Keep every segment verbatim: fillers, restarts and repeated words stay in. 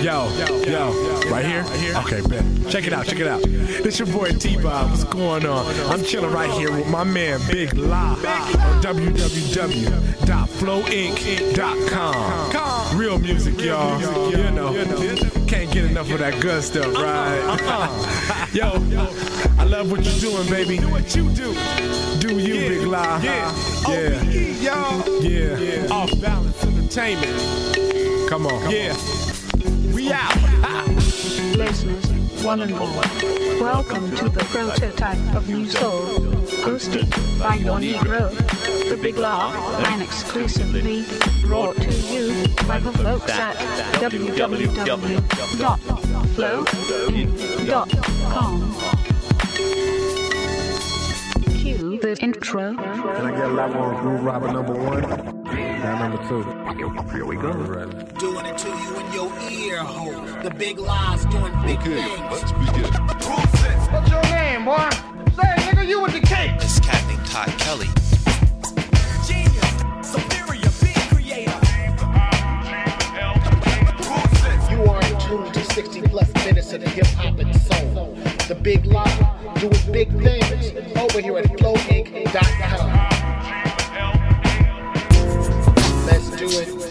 Yo, yo, right here? Okay, bet. Check it out, check it out. This your boy T-Bob. What's going on? I'm chilling right here with my man Big La on w w w dot flow inc dot com. Real music, y'all. You know, can't get enough of that good stuff, right? Yo, I love what you're doing, baby. Do what you do. Do you, yeah, Big La? Yeah, yeah, y'all. Yeah, yeah. Off Balance Entertainment. Come on, yeah. We out. Listeners, one and all, welcome to the prototype of New Soul, hosted by your Negro, the Big La, and exclusively brought to you by the folks at w w w dot flow inc dot com. Cue the intro. Can I get a lot more Groove Robber number one? Now number two. Here we go. Right. Doing it to you in your ear hole. The Big La's doing big okay, things. Let's begin. What's your name, boy? Say, nigga, you with the cake. It's Captain Todd Kelly. Genius, superior, beat creator. You are in tune to sixty plus minutes of hip hop and soul. The Big La doing big things over here at flow inc dot com. Let's do it.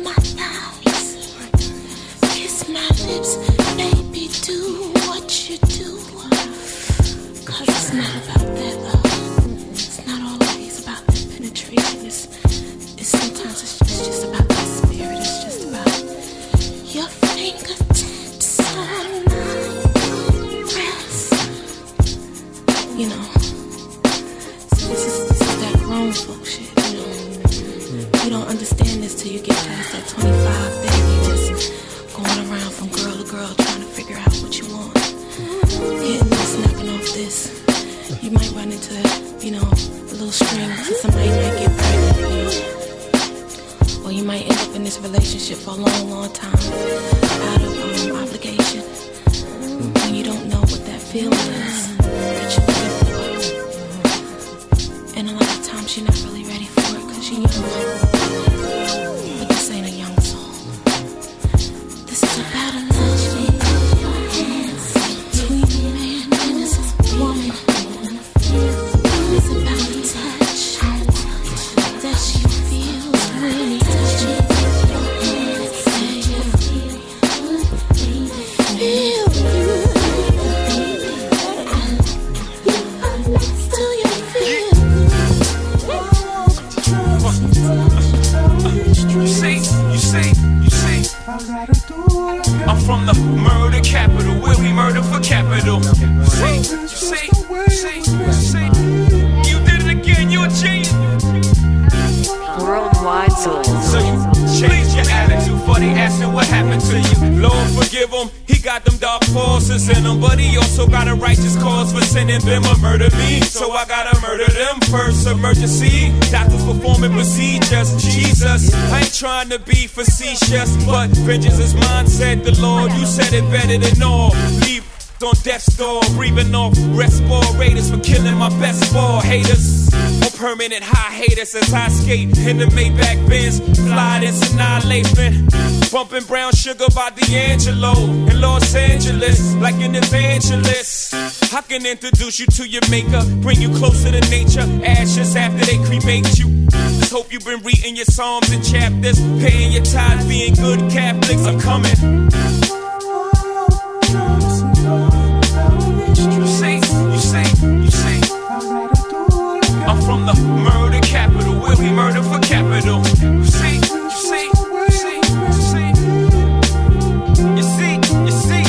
my thighs, kiss my lips, baby, do what you do. Cause it's not about that love. It's not always about that penetration. It's, it's sometimes it's, it's just about that spirit. It's just about your fingertips on my breast. You know, so this is, this is that grown folk shit, you know. You don't understand this till you get past that twenty-five thing. You just going around from girl to girl trying to figure out what you want. Hitting this, knocking off this. You might run into, you know, a little strings and somebody might get pregnant, you know. Or you might end up in this relationship for a long, long time out of um, obligation. And you don't know what that feeling is that you're looking for. And a lot of times you're not really ready for it because you're young. But this ain't a young soul. This is about a touch, baby. Between a man and his woman. It's about the touch that she feels when he touches your hands. Feel good, do you feel? You see, you see, you see. I'm from the murder capital, where we murder for capital. See, you see, you see, you see. You did it again, you a genius. Worldwide Souls. So you change your attitude for they asking what happened to you. Lord forgive him, he got them dark forces in him, but he also got a righteous cause for sending them to murder me. So I gotta murder them first. Emergency, doctors performing procedures. Jesus, I ain't trying to be facetious, but vengeance is mine, said the Lord. You said it better than all. Leave on death's door, breathing off respirators for killing my best ball haters. On permanent high haters as I skate in the Maybach Benz, fly this annihilation. Bumping brown sugar by D'Angelo in Los Angeles, like an evangelist. I can introduce you to your maker, bring you closer to nature. Ashes after they cremate you. Just hope you've been reading your psalms and chapters, paying your tithes, being good Catholics. I'm coming. You see, you see, you see. I'm from the murder capital, where we murder for capital. You see, you see, you see, you see. You see, you see.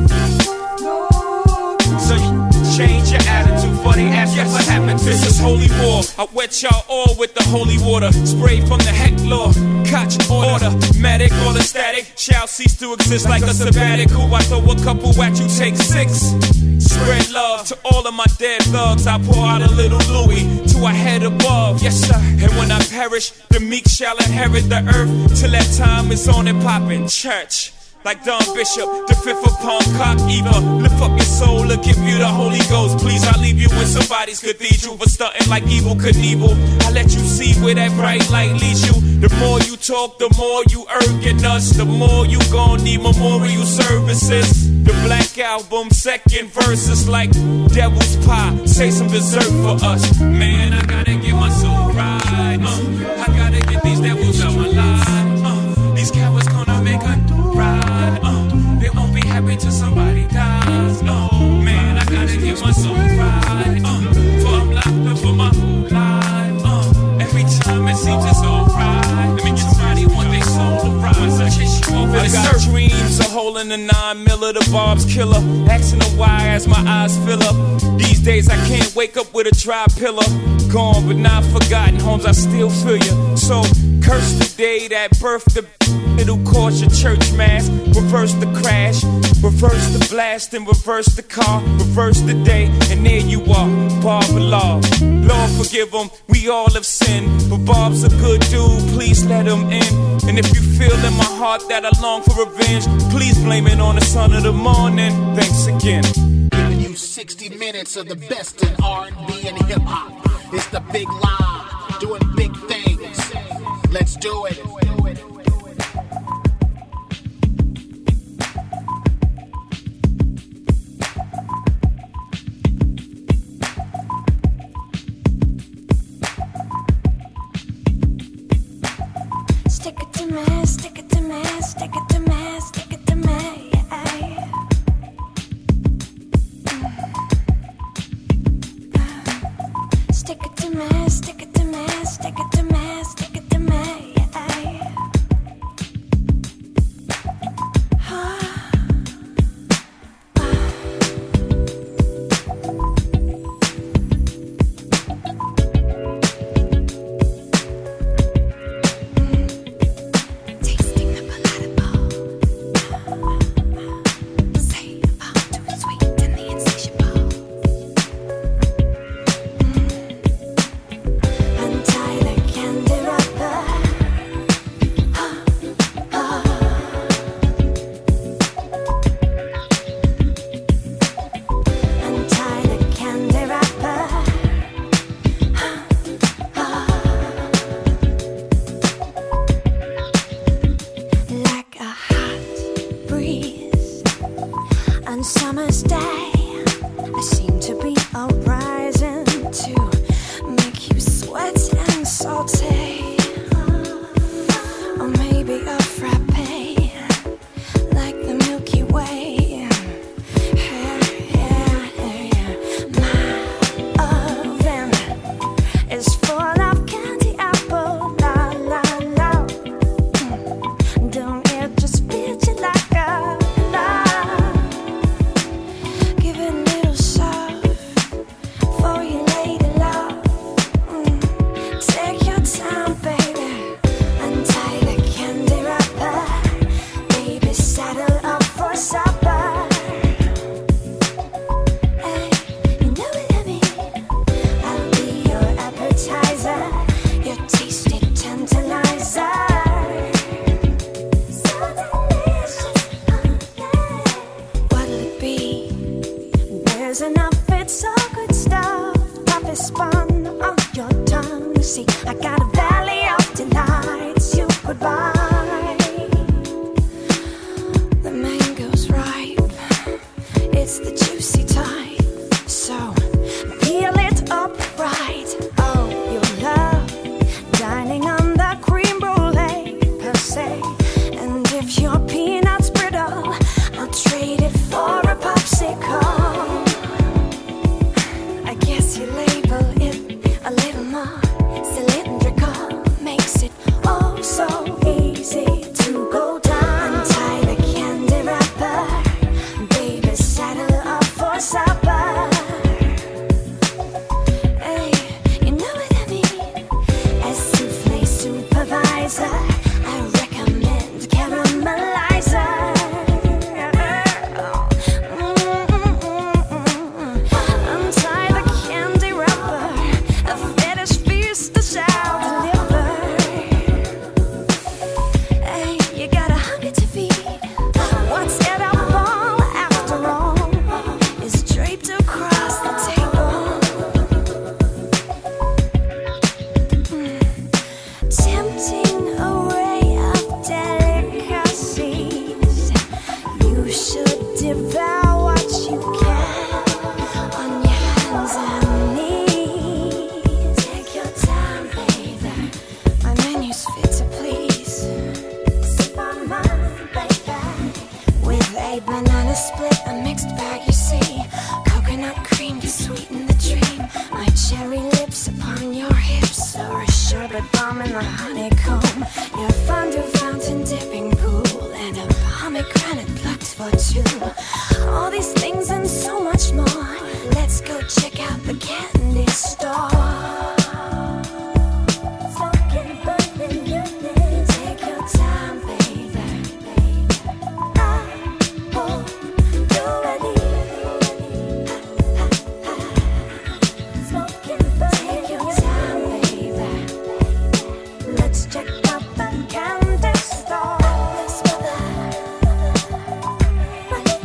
So you change your attitude for they ask you what happened. This is holy war. I wet y'all all with the holy water. Spray from the heck law. Catch order, medic, all the static shall cease to exist like a sabbatical. I throw a couple at you, take six. Spread love to all of my dead thugs. I pour out a little Louis to a head above. Yes, sir. And when I perish, the meek shall inherit the earth. Till that time is on and poppin'. Church. Like Don Bishop, the fifth of Palm Cock Eva. Lift up your soul or give you the Holy Ghost. Please, I leave you in somebody's cathedral for stunting like Evel Knievel. I let you see where that bright light leads you. The more you talk, the more you irking us. The more you gon' need memorial services. The Black Album, second verse is like devil's pie. Say some dessert for us. Man, I gotta get my soul right. Uh, I gotta get these devils out my life. Uh, these cowards gonna make a ride. Uh, they won't be happy till somebody dies. Oh, man, I gotta get my soul right. Uh, for I'm locked up for my whole life. Uh, every time it seems it's alright. Let me get somebody want their soul to rise. I chase you over. I got dreams, a hole in the nine miller, the Bob's killer. Asking her why as my eyes fill up. These days I can't wake up with a dry pillow. Gone but not forgotten, homes I still feel you. So curse the day that birthed the it'll cause your church mass. Reverse the crash, reverse the blast, and reverse the car, reverse the day, and there you are, Bob Law. Lord forgive him, we all have sinned, but Bob's a good dude, please let him in. And if you feel in my heart that I long for revenge, please blame it on the son of the morning. Thanks again. Giving you sixty minutes of the best in R and B and hip hop. It's the Big Lie, doing big things. Let's do it. Stick it to me, stick it summer's day, I seem to be arising to make you sweat and saute. Or maybe a frappe, like the Milky Way. Yeah, yeah, yeah. My oven is full of candy apple, la la la. Don't it just feel you like a love? Give it a little soft for your lady love. Mm. Take your time, baby. Untie the candy wrapper. Baby, saddle up for supper. Hey, you know what I mean? I'll be your appetizer, your tasty tantalizer. So delicious, oh yeah. What'll it be? There's enough, it's all good stuff. Puff is spun on your tongue. See, I got a valley of delights you could buy. The mango's ripe, it's the juicy type. So peel it up right. Oh, you love dining on the cream brulee per se. And if your peanut's brittle, I'll trade it for a popsicle. I guess you label it a little more cylindrical. Makes it oh so easy to go down. Untie the candy wrapper. Baby, saddle up for supper. Hey, you know what I mean? As souffle supervisor, I recommend caramelizer. Untie the candy wrapper. A fetish feast that shall deliver. Hey, you got a hunger to feed. What's edible after all is draped across the table. Mm. Tempting array of delicacies. You should devour what you can on your hands and knees. Take your time, baby. My menu's fit to please. Sip on mine, baby. With a banana split, a mixed bag, you see. Coconut cream to sweeten the dream. My cherry lips upon your hips, or a sherbet bomb in the honeycomb. Your fondue fountain dipping pool, and a pomegranate plucked for two. All these things and so much more. Let's go check out the candy store. Smoking, burning goodness. Take your time, baby. I won't do anything. Smoking, burning. Take your time, baby. Let's check out the candy store. Let's go there.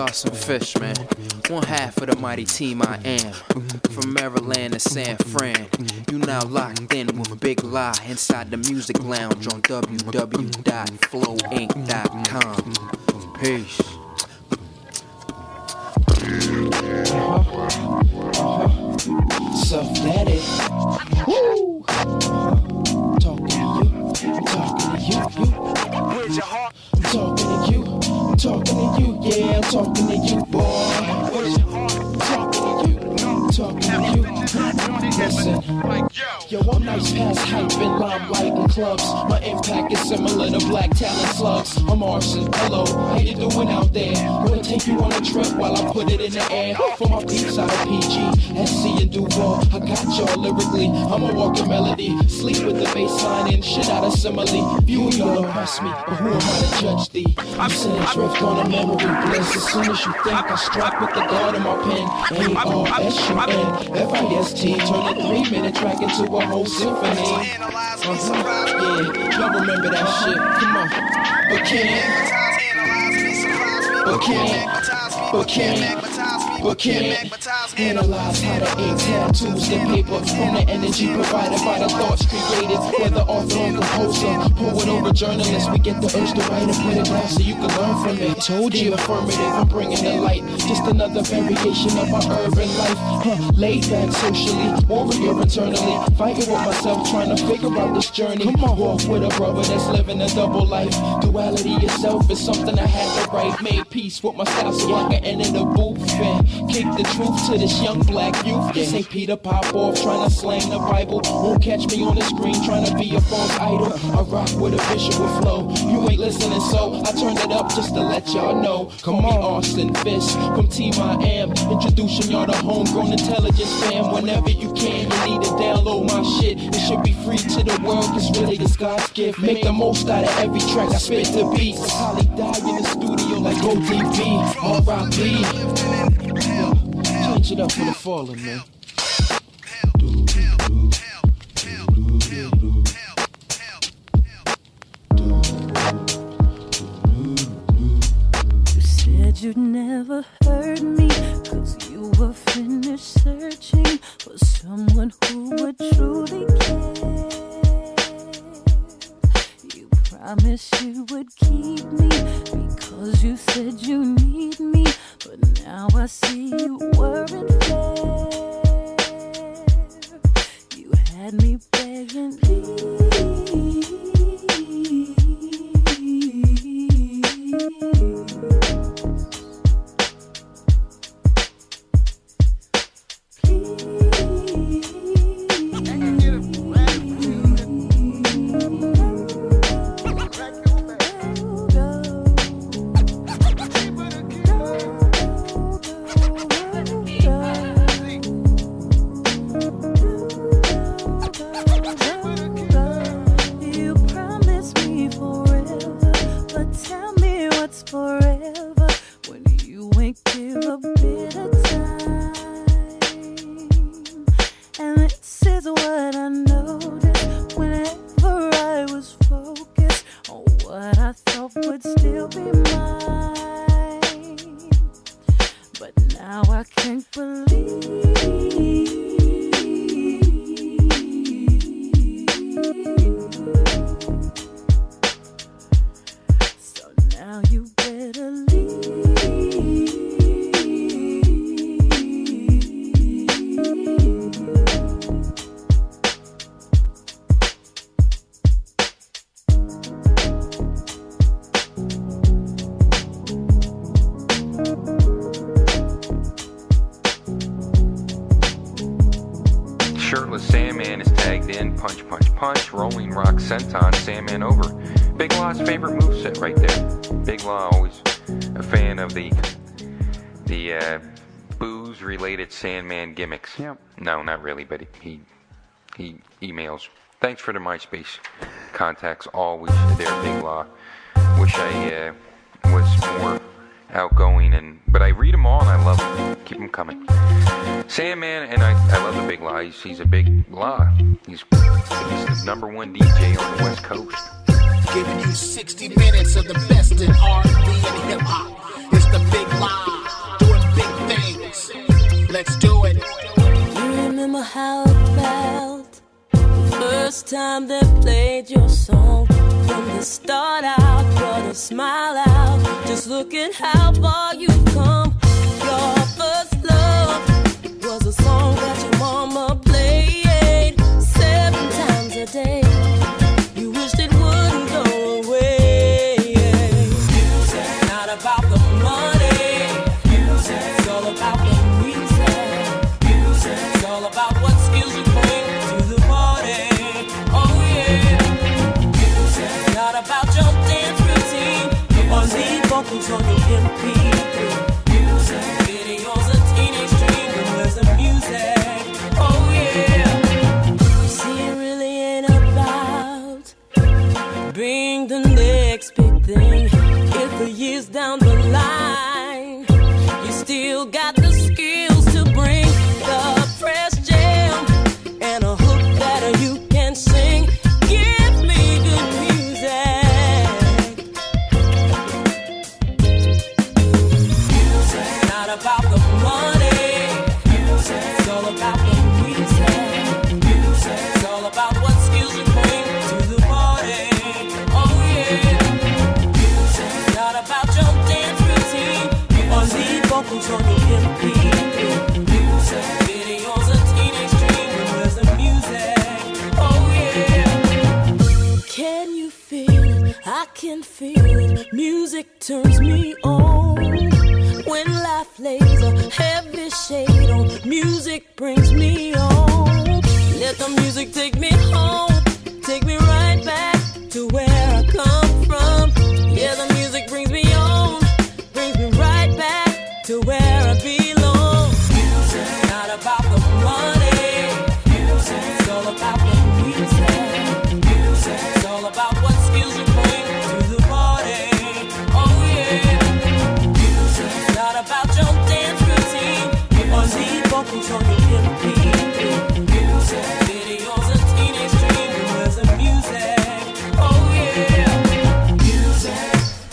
Lawson Fish, man. One half of the mighty team I am. From Maryland to San Fran. You now locked in with Big Lie inside the music lounge on w w w dot flow inc dot com. Peace. Uh-huh. Uh-huh. Suff Daddy. Woo! Uh-huh. Talking to you. I'm talking to you. You. Where's your heart? I'm talking to you. I'm talking to you. Yeah, I'm talking to you, boy. Where's your heart? I'm talking to you. I'm talking to you. Listen. Yo, I'm nice past hype and limelight in clubs. My impact is similar to black talent slugs. I'm Arson. Hello, how you doing out there? Wanna take you on a trip while I put it in the air? For my peeps out of P G, S C and Duval, I got y'all lyrically. I'm a walking melody. Sleep with the bass line and shit out of simile. View y'all impress me, but who am I to judge thee? I'm sitting drift on a memory bliss. As soon as you think I strike with the guard in my pen, A R S U N F I S T, turn a three minute track into a whole symphony. Uh-huh. Yeah, y'all remember that shit. Come on. But can't, but can't, but can't, but can't analyze how the ink tattoos the paper from the energy provided by the thoughts created. Whether author or composer, poet or a journalist, we get the urge to write and put it down so you can learn from it. Told you, affirmative, I'm bringing the light. Just another variation of my urban life. Huh, laid back socially, warrior eternally, fighting with myself, trying to figure out this journey. Come on, walk with a brother that's living a double life. Duality itself is something I had to write. Made peace with my style so I can end in the booth and kick the truth to this young black youth. This ain't Peter Popoff trying to slang the Bible. Won't catch me on the screen trying to be a false idol. I rock with a visual flow. You ain't listening, so I turned it up just to let y'all know. Call me Austin Fist from Team I Am, introducing y'all to homegrown intelligence fam. Whenever you can, you need to download my shit. It should be free to the world, cause really it's God's gift. Make the most out of every track I spit the beats. I probably die in the studio like O D B, R I P. Change it up for the fallen, man. You said you'd never hurt me, cause you were finished searching for someone who would truly care. You promised you would keep me because you said you need me, but now I see you weren't fair. You had me begging, please. Forever when you ain't give a bit of time. And this is what I noticed whenever I was focused on what I thought would still be mine. But now I can't believe. So now you better leave. Shirtless Sandman is tagged in. Punch, punch, punch. Rolling Rock Senton. Sandman over. Big Law's favorite moveset right there. Big Law always a fan of the the uh, booze-related Sandman gimmicks. Yep. No, not really, but he he emails. Thanks for the MySpace contacts. Always there, Big Law. Wish I uh, was more outgoing, and but I read them all and I love them. Keep them coming. Sandman, and I, I love the Big Law. He's, he's a big law. He's, he's the number one D J on the West Coast. Giving you sixty minutes of the best in R and B and hip hop. It's the big lie, doing big things. Let's do it. You remember how it felt the first time they played your song? From the start out, brought a smile out. Just look at how far you've come. Your first love was a song that your mama played seven times a day. You wished it wouldn't go away. Music's not about the money. Music's all about the music. Music's all about what skills you bring to the party. Oh yeah. Music's not about your dance routine or lead vocals on your M P three. Music videos a teenage dream, and where's the music? Oh yeah. You see, it really ain't about being the next big thing. If the years down the line, you still got the skills to bring the fresh jam and a hook that you can sing. Give me good music. Music's not about the money. Music's all about the music. Music's all about what skills you bring to the party. Oh yeah. Music's not about your dance routine or lead vocals on your M P three. Music videos a teenage dream, and where's the music? Oh yeah. Can you feel it? I can feel it. Music turns me on. When life lays a heavy shade on, music brings me on. Let the music take me home, take me right back to where I come from. Yeah, the music brings me on, brings me right back to where I belong. Music's not about the money. Music's all about the music. Music's all about what skills you bring to the party. Oh yeah. Music's not about your dance routine or lead vocals on your M P three. Music videos a teenage dream, and where's the music? Oh yeah. Music.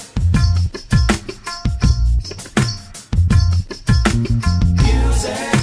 Music.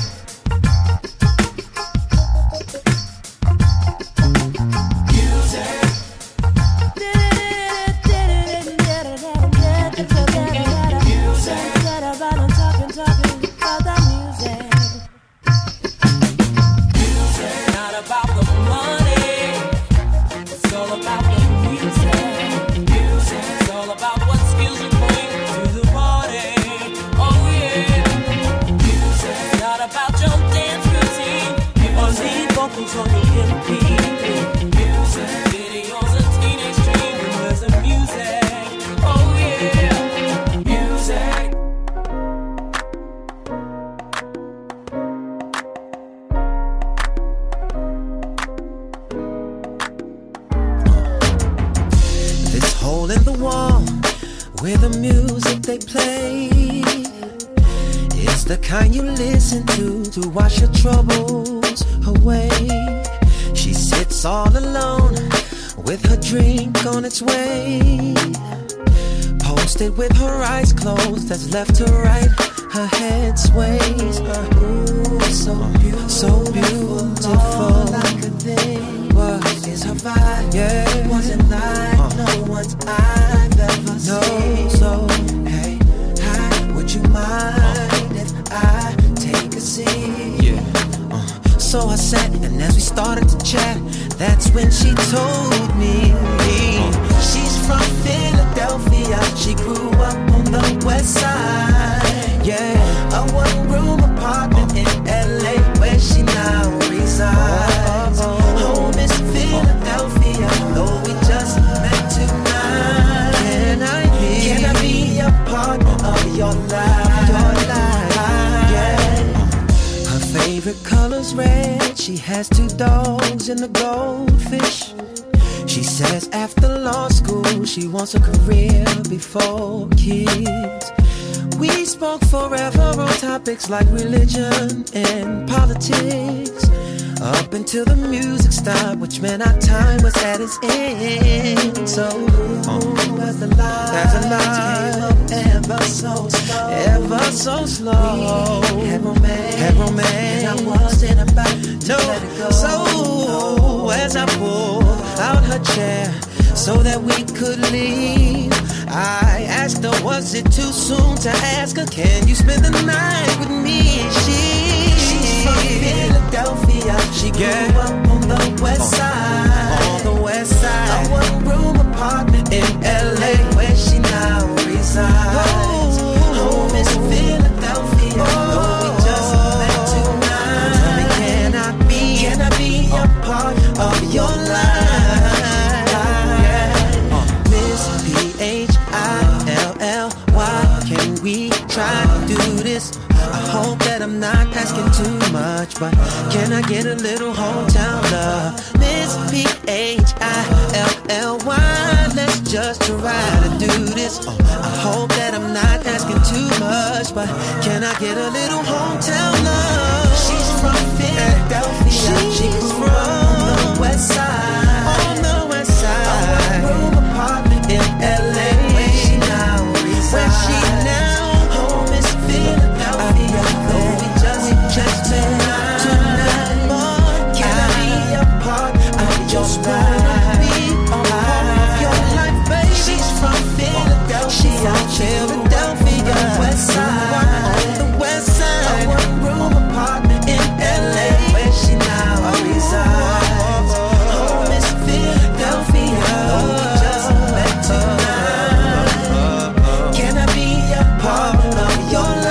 To wash your troubles away. She sits all alone with her drink on its way. Posted with her eyes closed, that's left to right. Her head sways. Her ooh, so beautiful, so beautiful. Like a thing. What is her vibe? Yeah, wasn't like uh. no one's I've ever no, seen. So hey, hi, would you mind if I take a seat? Yeah. Uh, so I sat, and as we started to chat, that's when she told me uh. she's from Philadelphia. She grew up on the west side. Yeah, a one-room apartment uh. in L A where she now resides. Uh, Home is Philadelphia, though we just met tonight. Can I be? Can I be a partner of your life? Your life. Her favorite color's red. She has two dogs and a goldfish. She says after law school she wants a career before kids. We spoke forever on topics like religion and politics, up until the music stopped, which meant our time was at its end. So uh, as the lights came up ever so slow, ever so slow. We had romance, had romance, and I wasn't about to no. let it go. So as I pulled out her chair so that we could leave, I asked her, was it too soon to ask her, can you spend the night with me? She, she's from Philadelphia. She grew yeah. up on the west side, on the west side. A one-room apartment in L A where she now resides. Home is Philadelphia, oh, though we just met tonight. Tell me, can I be, can I be a part of your life? Try to do this. I hope that I'm not asking too much, but can I get a little hometown love? Miss P H I L L Y. Let's just try to do this. Oh, I hope that I'm not asking too much, but can I get a little hometown love? She's from Philadelphia. She's from the west side. On the west side. A one-room apartment in L A where she now resides. Where she now Philadelphia, though we just, just tonight, tonight, boy, can I be a part of your life? Be a part of your life, baby. She's from Philadelphia, she's from Philadelphia, west side, on the west side, a one-room apartment in L A where she now resides. Home is Philadelphia, though we just met tonight. Can I be a part of your life?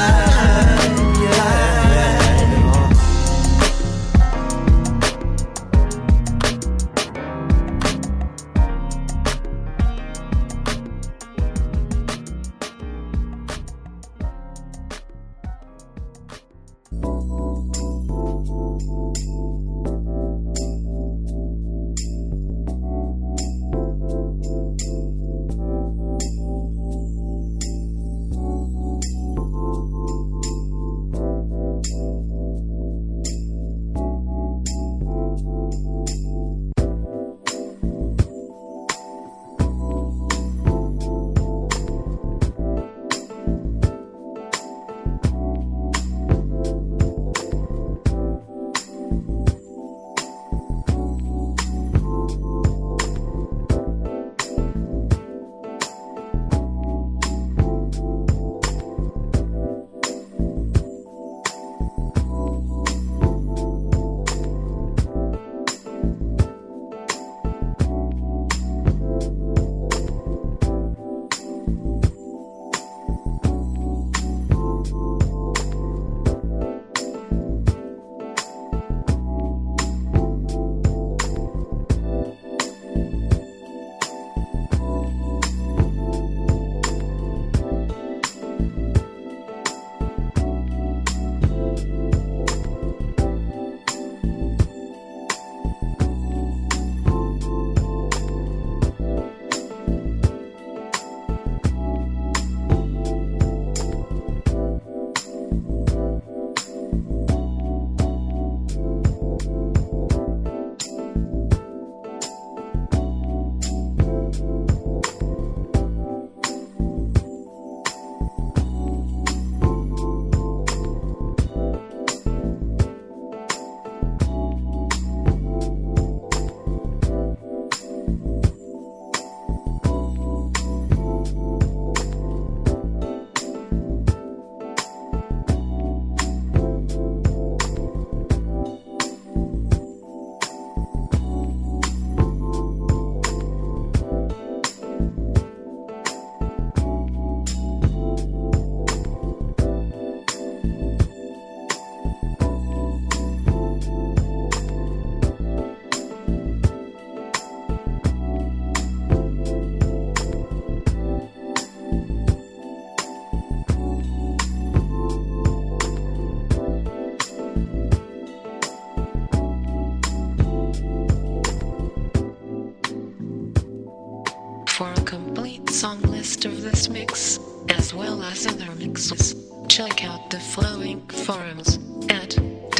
For a complete song list of this mix, as well as other mixes, check out the Flowing forums at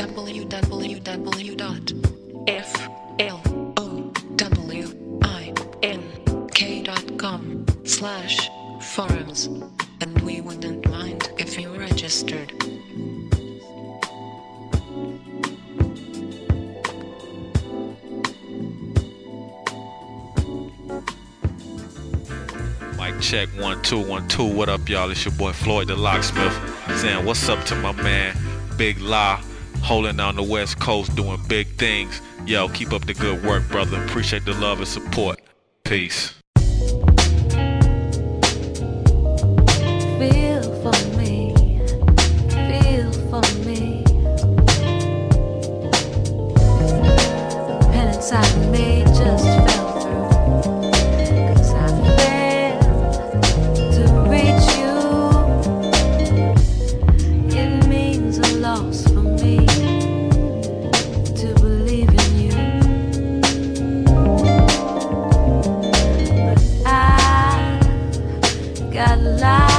w w w dot f l o w i n k dot com slash forums. and we wouldn't mind if you registered. Mic check, one, two, one, two. What up, y'all? It's your boy Floyd the Locksmith saying what's up to my man, Big La, holding down the West Coast, doing big things. Yo, keep up the good work, brother. Appreciate the love and support. Peace. Feel for me, feel for me. The pen inside me just fell through, 'cause I failed to reach you. It means a loss for me to believe in you. But I got lost.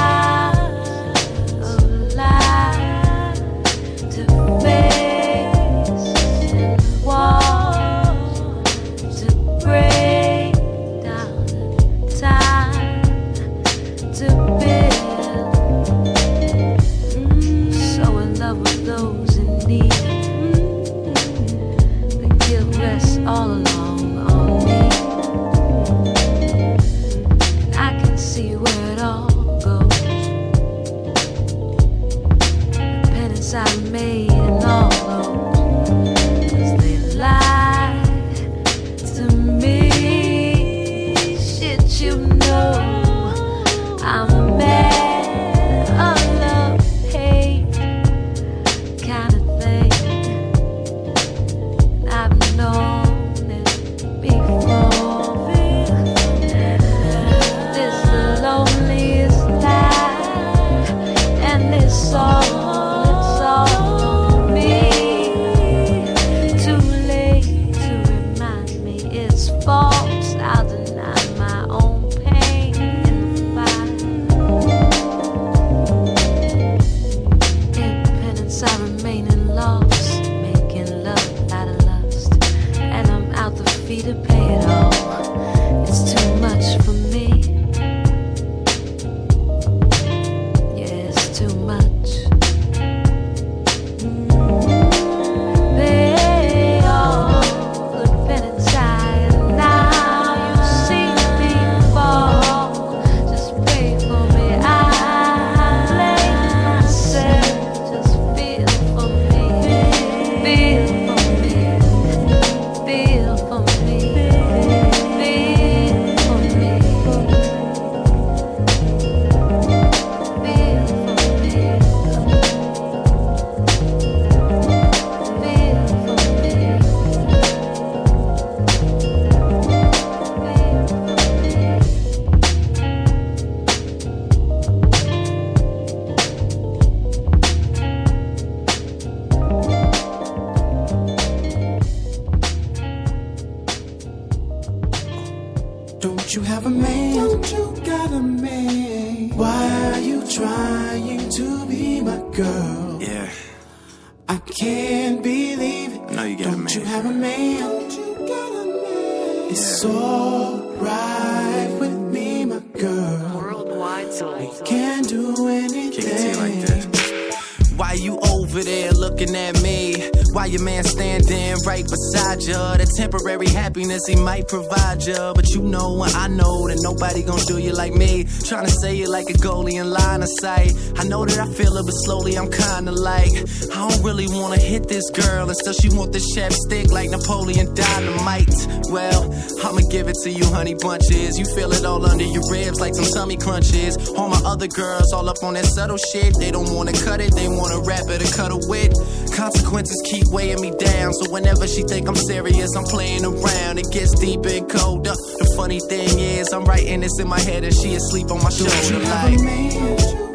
All along on me, and I can see where it all goes. The pen inside me and all those, 'cause they lie to me. Shit, you know I'm mad, a love hate kind of thing. I've known to pay it all. It's too much for me. Yeah, it's too much. Mm. Pay all the penance I, and now you see me fall. Just pray for me. I blame myself. Just feel for me. Feel for me. Feel for me. Don't you have a man? Don't you got a man? Why are you trying to be my girl? Yeah. I can't believe it. I know you got Don't a man. you have a man? Don't you got a man? It's alright with me, my girl. Worldwide soul. We can do anything. Kick it to you like this. Why you over there looking at me? Why your man standing right beside you? The temporary happiness he might provide you, but you know and I know that nobody gonna do you like me. Trying to say it like a goalie in line of sight. I know that I feel it, but slowly I'm kinda like I don't really wanna hit this girl, and still she want the chapstick like Napoleon Dynamite. Well, I'ma give it to you, honey bunches. You feel it all under your ribs like some tummy crunches. All my other girls all up on that subtle shit. They don't wanna cut it, they wanna rap it or cut a wit. Consequences keep weighing me down, so whenever she think I'm serious, I'm playing around. It gets deeper and colder. The funny thing is, I'm writing this in my head and she asleep on my shoulder. Don't you have like, a man?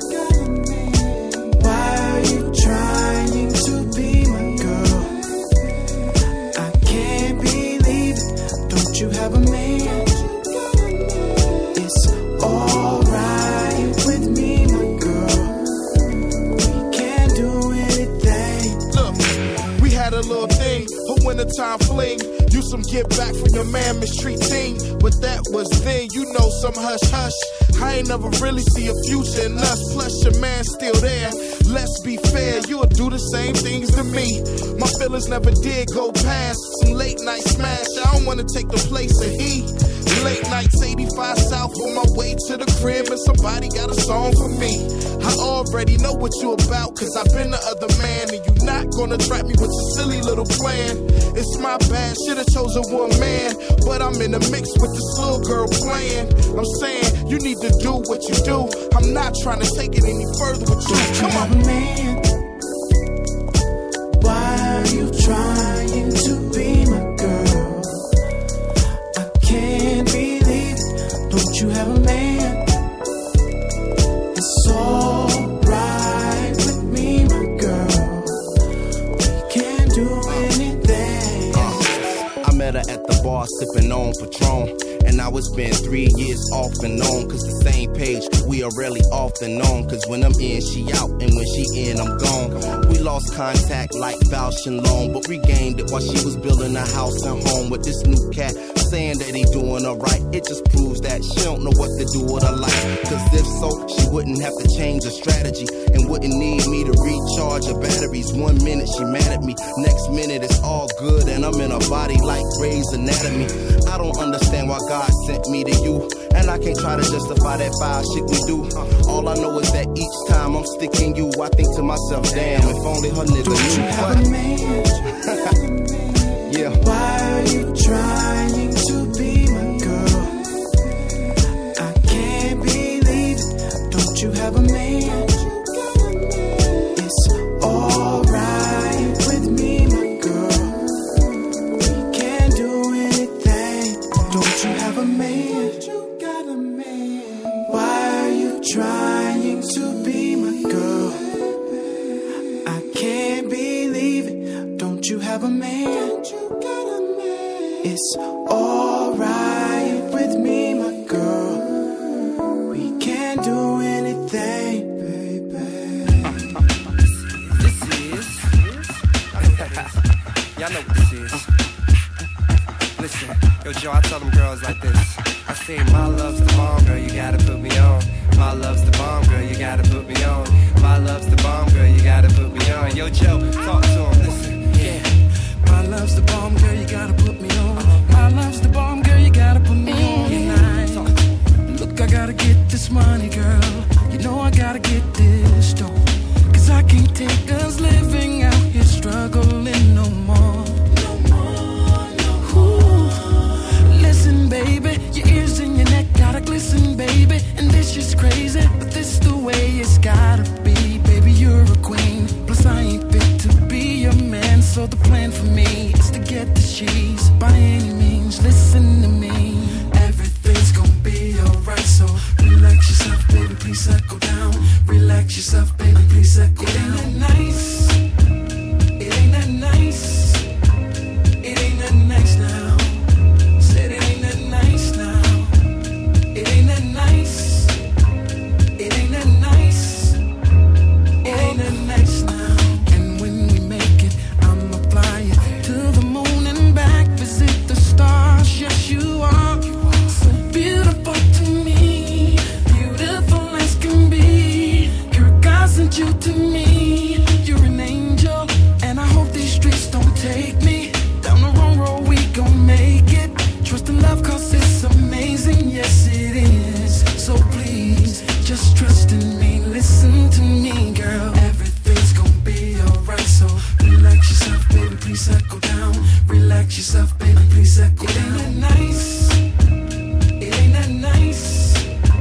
Why are you trying to be my girl? I can't believe it. Don't you have a man? It's alright with me, my girl. We can do anything. Look, we had a little thing, a wintertime fling. You some get back from your man mistreating, but that was then. You know some hush hush. I ain't never really see a future in us, plus your man's still there. Let's be fair, you'll do the same things to me. My feelings never did go past some late night smash. I don't wanna take the place of he. Late nights, eighty-five South on my way to the crib, and somebody got a song for me. I already know what you about, cause I've been the other man, and you not gonna trap me with your silly little plan. It's my bad, should've chosen one man, but I'm in the mix with this little girl playing. I'm saying, you need to do what you do. I'm not trying to take it any further with you. Come on, man. Why are you trying to be my girl? I can't believe it. Don't you have a man? It's alright with me, my girl. We can't do anything. Uh, I met her at the bar sipping on Patron. And now it's been three years off and on, cause the same page we are rarely off and on. Cause when I'm in, she out, and when she in, I'm gone. We lost contact like Bausch and Lomb, but regained it while she was building a house and home with this new cat, saying that he doing alright. It just proves that she don't know what to do with her life. Cause if so, she wouldn't have to change her strategy, and wouldn't need me to recharge her batteries. One minute she mad at me, next minute it's all good, and I'm in her body like Grey's Anatomy. I don't understand why God sent me to you, and I can't try to justify that foul shit we do. All I know is that each time I'm sticking you, I think to myself, damn, if only her nigga Don't knew. you have a man? Yeah. Why are you trying to be my girl? I can't believe it. Don't you have a man? It's alright with me, my girl. We can't do anything. Don't you have a man? You got a man. Why are you trying to be my girl? I can't believe it. Don't you have a man? It's alright with me, my girl. We can't do anything, baby. This is. Y'all know what this is. Listen, yo, Joe, I tell them girls like this. I say, my love's the bomb, girl, you gotta put me on. My love's the bomb, girl, you gotta put me on. My love's the bomb, girl, you gotta put me on. Yo, Joe, talk to him, listen, yeah. My love's the bomb, girl, you gotta put me on. My love's the bomb, girl, you gotta put me on tonight. Look, I gotta get this money, girl. You know I gotta get this dough. Cause I can't take us living out here struggling no more. No more, no more. Listen, baby, your ears and your neck gotta glisten, baby. And this is crazy, but this the way it's gotta be. Baby, you're a queen. Plus I ain't fit to be your man. So the plan for me is to get the cheese by any means. Listen to me, everything's gonna be alright. So relax yourself, baby, please settle down. Relax yourself, baby, please settle down. It ain't that nice. It ain't that nice. It ain't that nice now. Said it ain't that nice now. It ain't that nice. It ain't that nice. It ain't that nice now. And when we make it, I'ma fly you to the moon and back, visit the stars. Yes, you are so beautiful to me, beautiful as can be. Girl, God sent you to me. You're an angel, and I hope these streets don't take me down the wrong road. We gon' make it. Trust and love, cause it's amazing. Yes, it is. So please, just trust in me. Listen to me, girl. Everything's gonna be alright. So relax yourself, baby, please settle down. Relax yourself, baby, please settle down. It ain't that nice. It ain't that nice.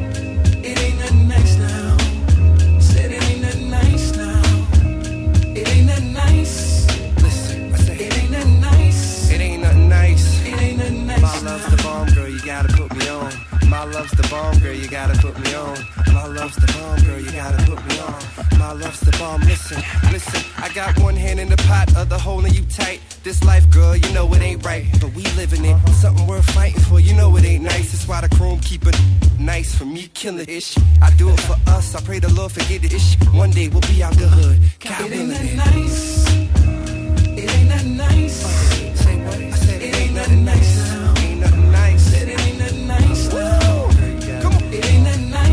It ain't that nice now. Said it ain't that nice now. It ain't that nice. Listen, I say, It ain't that nice. it ain't nothing nice. It ain't that nice. My love's the bomb, girl, you gotta put me on. My love's the bomb, girl, you gotta put me on. My love's the bomb, girl, you gotta put me on. My love's the bomb, listen, listen. I got one hand in the pot, other holding you tight. This life, girl, you know it ain't right, but we living it. Something worth fighting for, you know it ain't nice. That's why the chrome keep it nice for me, killing ish. I do it for us, I pray the Lord forget the ish. One day we'll be out the hood. God It ain't willing that it. nice. It ain't that nice. Say what? I said It ain't nothing nice now. Ain't nothing nice. Said it ain't that nice now. Come on. It ain't that nice.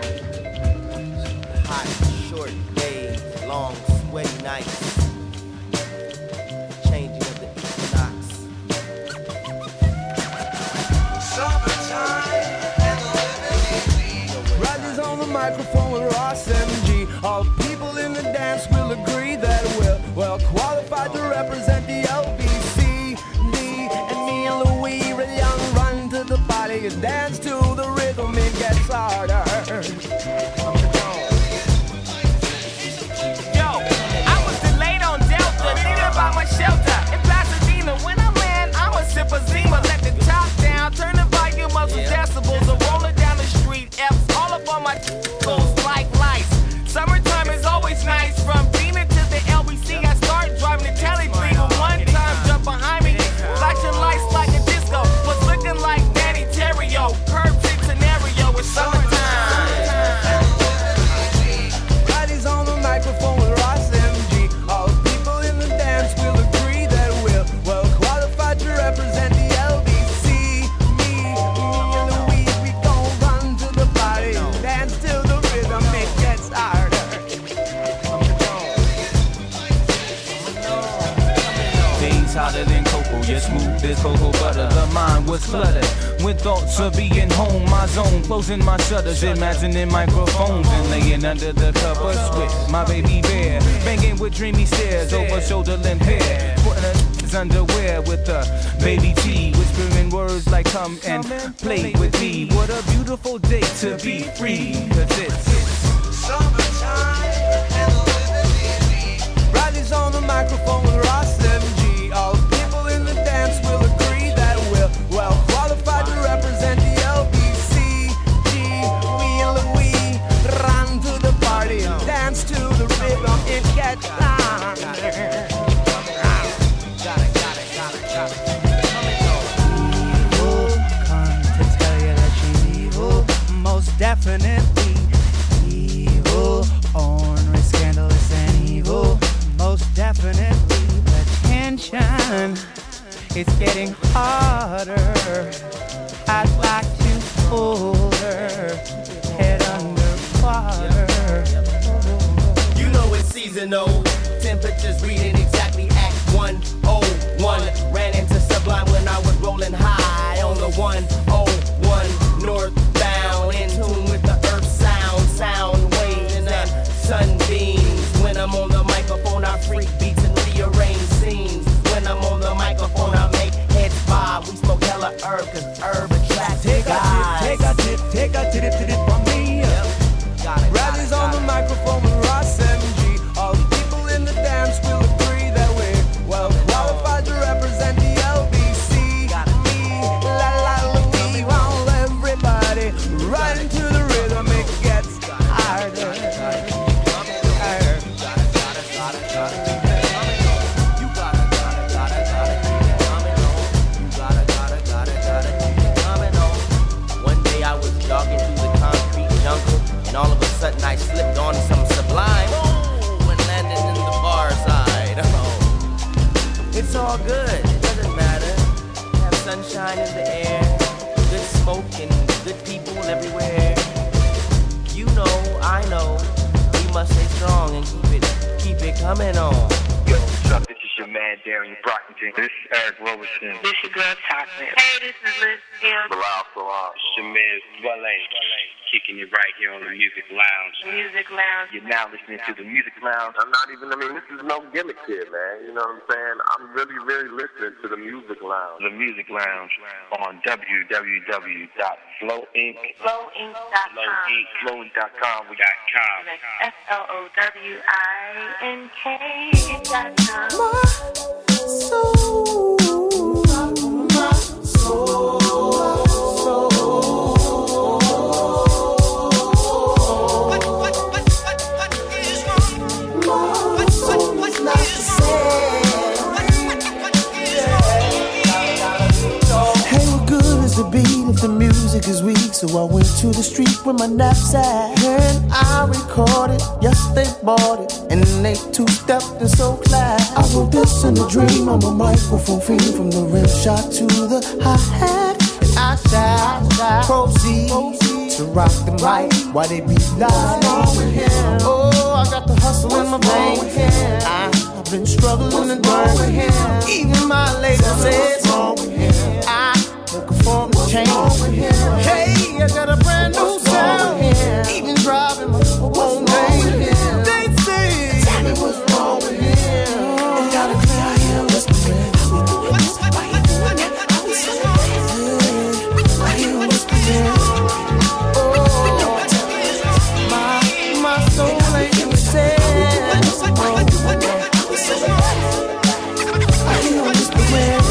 Hot, short days, long, sweaty nights. Changing of the equinox. Summertime and the living. Riders on the microphone with Ross M G. All people in the dance will agree that we're well qualified to represent the L B C. Me and me and Louis really young run to the party and dance to the rhythm. It gets harder. By my shelter in Pasadena. When I land, I'ma sip a Zima. Let the top down, turn the volume up some decibels. I'm rolling down the street, F's all up on my clothes like lights. Summertime is always nice. From Dina to the L B C, I start driving the telly three. But one time, jump behind me, flashing lights like a disco. Was looking like Danny Terrio. Curb fit scenario. It's summertime. Riders on the microphone with Ross M G. All people in the dance will agree that we're well qualified to represent the L B C. Me, me and Louis, we gon' run to the party, dance to the rhythm, it gets harder. Days hotter than cocoa, yeah, smooth as cocoa butter. The mind was flooded with thoughts of being home. My zone, closing my shutters, imagining microphones and laying under the covers with my baby bear, banging with dreamy stares over shoulder length hair, putting his underwear with a baby T, whispering words like come and play with me. What a beautiful day to be free, 'cause it's summertime and the living. Riders on the microphone with Ross M G. All people in the dance will agree that we're well qualified to represent the L B C. G, we and Louis run to the party and dance to the rhythm. It gets on. Evil, come to tell you that she's evil, most definitely evil, ornery, scandalous, and evil, most definitely. The tension, it's getting harder. I'd like to hold her head underwater. You know it's seasonal. Temperatures reading exactly at one oh one. Ran into Sublime when I was rolling high on the one oh one northbound. In tune with the earth sound, sound waves and sunbeams. When I'm on the microphone, I freak beats and rearrange scenes. When I'm on the microphone, I make heads bob. We smoke hella herb, cause herb attracts Take guys. a tip, take a tip, take a tip, tip, tip from me. Riders on the microphone with Ross M G. All the people in the dance will agree that we're well qualified to represent the L B C. Me, la la Louis, want everybody riding to the rhythm. It gets harder. One day I was jogging through the concrete jungle, and all of a sudden I slipped on some Sublime. Oh, and landed in the far side. Oh, it's all good. It doesn't matter. Have sunshine in the air, good smoke and good people everywhere. You know, I know. We must stay strong and keep it, keep it coming on. Yo, what's up? This is your man, Darian Brockington. This is Eric Robertson. This is your girl, Chocolate. Hey, this is Liz Kim. Bilal Salam. It's your man, Dwelle. Kicking it right here on the Music Lounge. Music Lounge. You're now listening to the Music Lounge. I'm not even, I mean, this is no gimmick here, man. You know what I'm saying? I'm really, really listening to the Music Lounge. The Music Lounge on w w w dot flow inc flow inc dot com. flow inc dot com. We got com. F L O W I N K dot com. My soul, my soul. I went to the street with my knapsack and I recorded. Yes, they bought it and they two-stepped and so class. I wrote this in a dream. I'm a microphone fiend from the rim shot to the hi-hat. And I shall proceed to rock the mic while they be live. Oh, I got the hustle in my veins. I've been struggling and burning. Even my label says I will conform to change. Hey, I got a brand new sound. Even driving my own name. They say, tell me what's wrong with him. And gotta clear out here whispering. I hear whispering. Oh, my, my soul ain't been said. I hear whispering.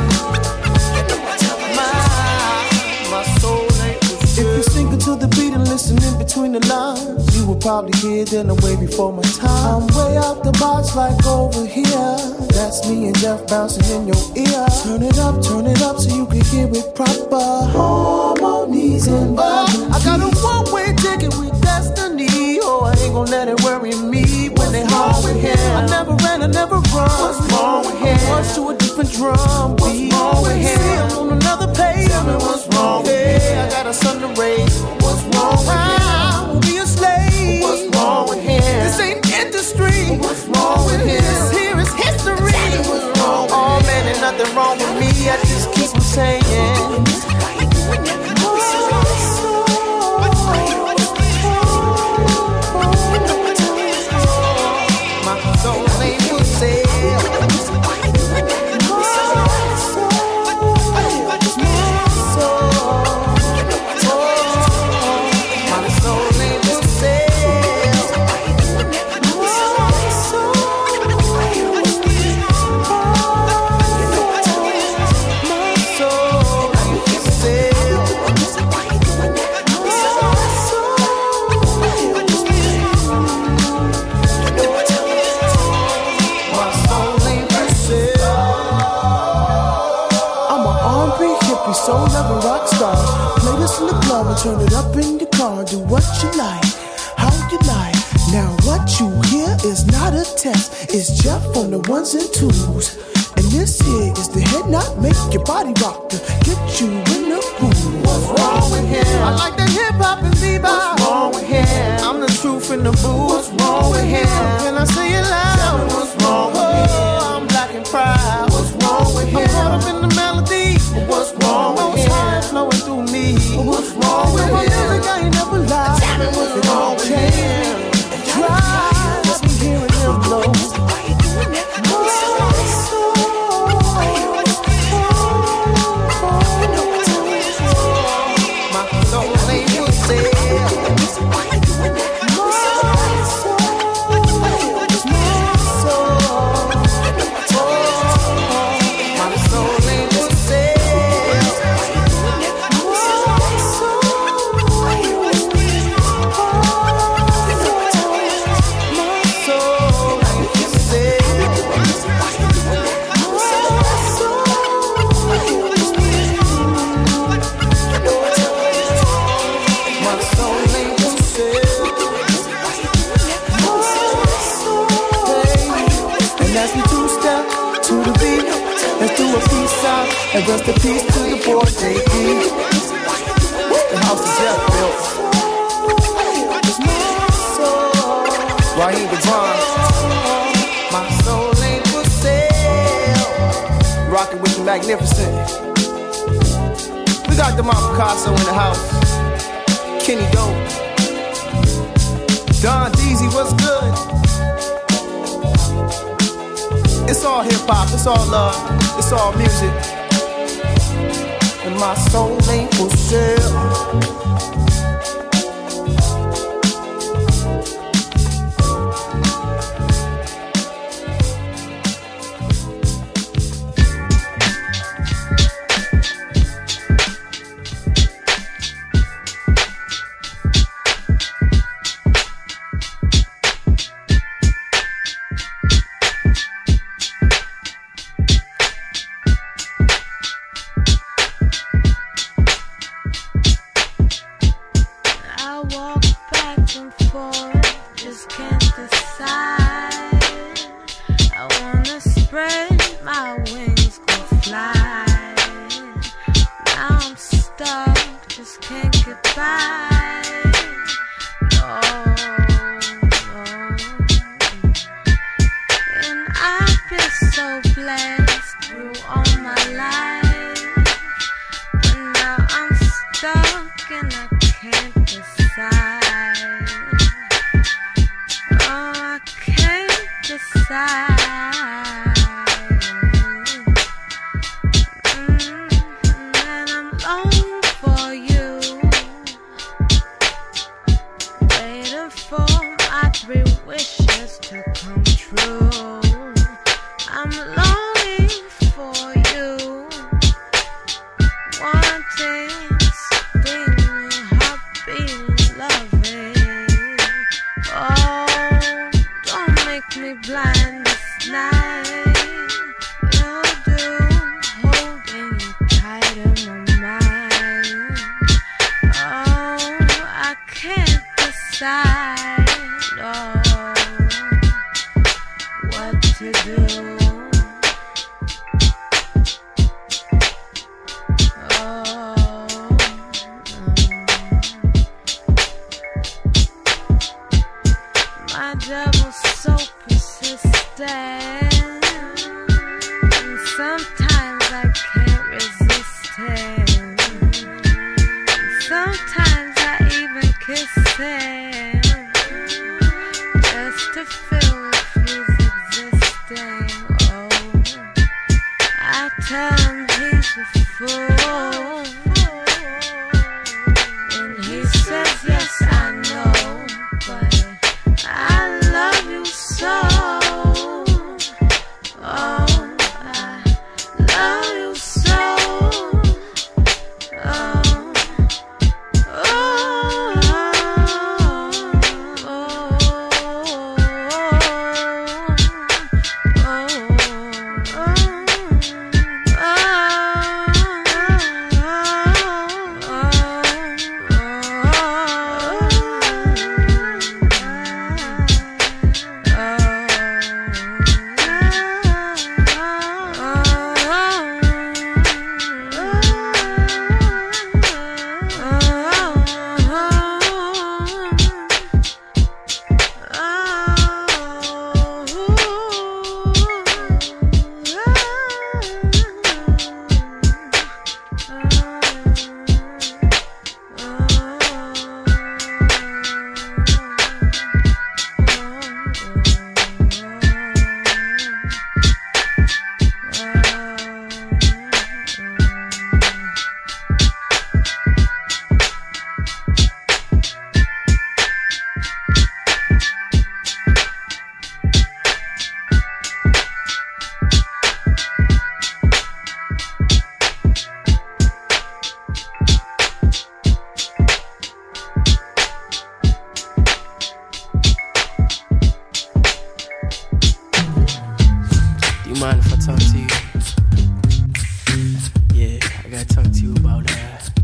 To the beat and listen in between the lines, you will probably hear that I'm way before my time. I'm way out the box like over here. That's me and Jeff bouncing in your ear. Turn it up, turn it up so you can hear it proper. Harmonies and oh, I got a one-way ticket with destiny. Oh, I ain't gon' let it worry me when they hard with him. I never ran, I never run. What's wrong with him? Once to a different drum beat. What's wrong with him? See, I'm on another page. Tell me what's wrong with him? I got a son to raise. What's wrong with him? I will be a slave. What's wrong with him? This ain't industry. What's wrong with him? This here is history. What's wrong with oh him? Man, ain't nothing wrong with me. I just keep on saying. My soul ain't for sale. Soul of a rock star. Play this in the club and turn it up in your car. Do what you like, how you like. Now what you hear is not a test. It's Jeff on the ones and twos. And this here is the head knot, make your body rock to get you in the groove. What's wrong with him? I like that hip hop and bebop. What's wrong with him? I'm the truth in the booth. What's wrong with him? Can I say it loud? Tell me what's wrong with him? Oh, I'm black and proud. What's wrong with him? I'm caught up in the melody. What's wrong with him? Most flowing through me. What's wrong with him? My music I ain't never lied. Tell me what's wrong with him? Drives me hearing him blow. And rest in peace to the boy J D. The house is Jeff built. Raheem Devon. My soul ain't for sale. Rockin' with the Magnificent. We got the Mount Picasso in the house. Kenny Dope. Don Deezy, what's good? It's all hip hop, it's all love, it's all music. And my soul ain't for sale. decide. Mm, and I'm longing for you, waiting for my three wishes to come true. I'm longing for you, wanting, steaming, heartbeating, loving. Oh, don't make me blind this night. You'll do, holding you tight in my mind. Oh, I can't decide, oh, what to do. My devil's so persistent, and sometimes I can't resist him. Sometimes I even kiss him, just to feel if he's existing. Oh, I tell him he's a fool, and he says yes, I know, but I love you so. Oh, I love you so. Oh, oh, oh, Do you mind if I talk to you? Yeah, I gotta talk to you about uh,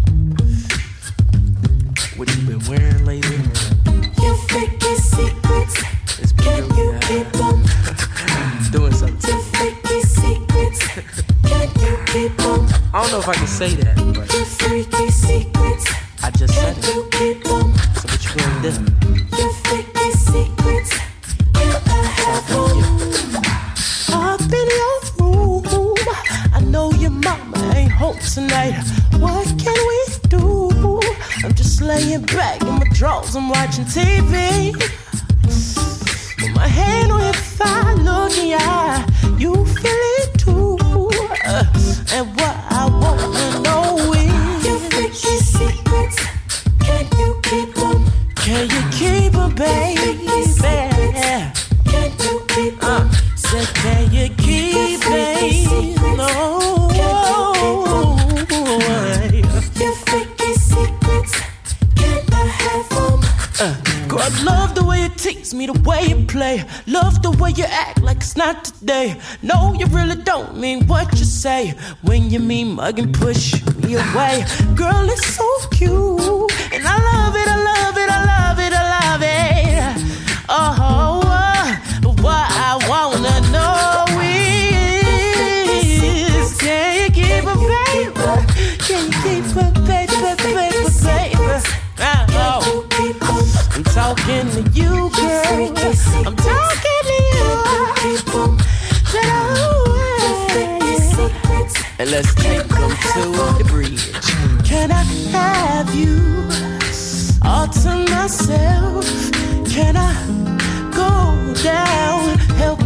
what you been wearing lately. Your freaky secrets, can you keep them? Doing something. Your freaky secrets, can you keep them? I don't know if I can say that, but Your freaky secrets, I just said can it. you keep them? So what you gonna do? Your freaky secrets, can I have them? Up in your room, I know your mama ain't home tonight. What can we do? I'm just laying back in my drawers, I'm watching T V. With my hand on your thigh, look in your eye, you feel it too. Uh, and what I wanna know is your freaky secrets, can you keep them? Can you keep them, baby? Can you keep them? Uh, so can you keep it? No. Your freaky secrets, can I have them? Uh, girl, I love the way you tease me, the way you play. Love the way you act like it's not today. No, you really don't mean what you say when you mean mug and push me away. Girl, it's so cute, and I love it, I love it, I love it, I love it. Oh, uh, what I wanna know is, can you keep a baby? Can you keep a baby, baby, baby, baby? Oh, I'm talking to you, girl. I'm talking to you. And let's take them to the bridge. Can I have you all to myself? Can I go down, help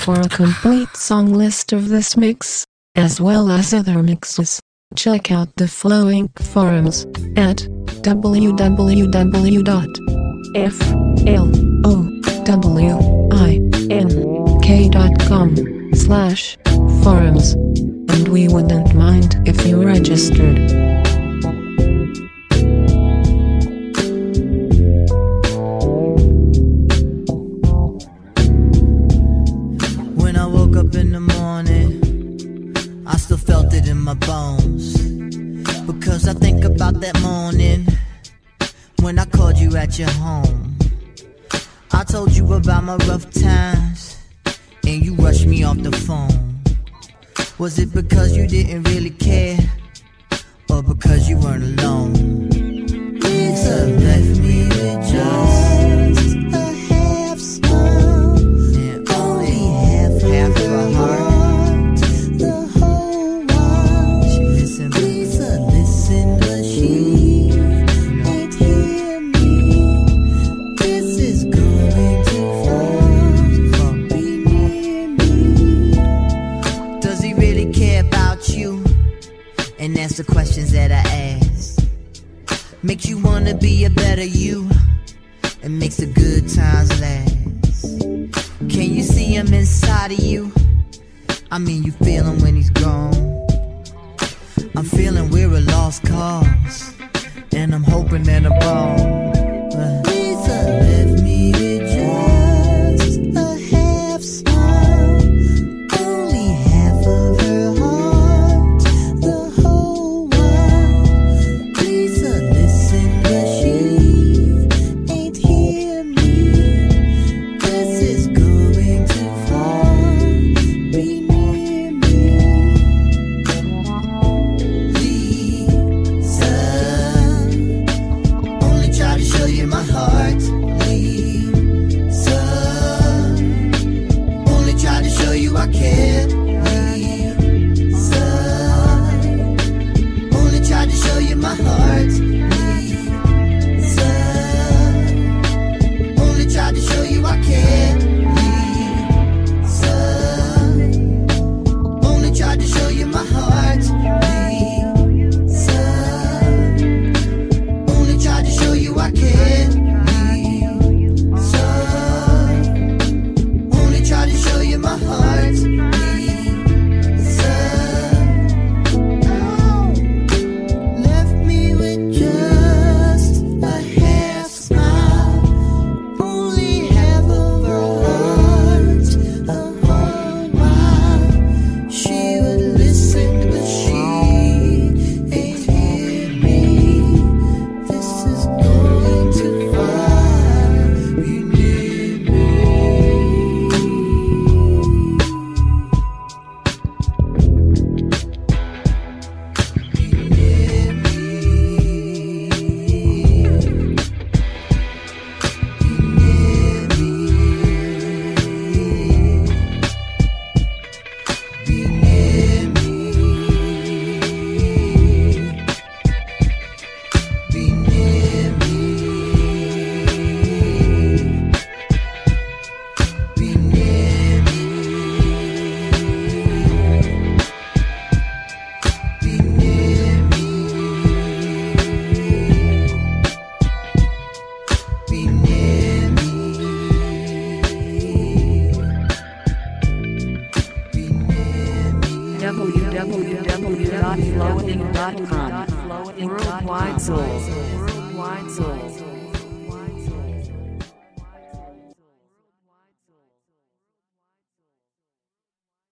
For a complete song list of this mix, as well as other mixes, check out the Flow Inc forums at w w w dot flowink dot com slash forums. And we wouldn't mind if you registered. When I woke up in the morning, I still felt it in my bones. Because I think about that morning when I called you at your home. I told you about my rough times, and you rushed me off the phone. Was it because you didn't really care, or because you weren't alone? Lisa left me with just a half smile and only half, half of a heart. The whole while she listened, Lisa listened, but she ain't hear me. This is going too far. Be near me. Does he really care about you? And that's the questions that I ask. Makes you wanna be a better you, and makes the good times last. Can you see him inside of you? I mean, you feel him when he's gone. I'm feeling we're a lost cause, and I'm hoping that I'm wrong. Lisa left me with just a half smile, only half of her heart. The whole while, Lisa listened, but she ain't hear me. This is going too far. Be near me, Lisa. Only try to show you my heart, Lisa. Only try to show you I care, Lisa. Only try to show you my heart, Lisa. Only try to show you I care, Lisa. Only try to show you my heart, Lisa. Only try to show you I care, Lisa. Only try to show you my heart, Lisa. Oh, left me with just a half smile, only half of her heart. The whole while she would listen, but she ain't hear me. This is going too far. Be near me. Be near me. Be near me. Be near me. Be near me. Be near me. Be near me. Be near me. w w w dot flowing dot com. Worldwide Soul. Worldwide Soul.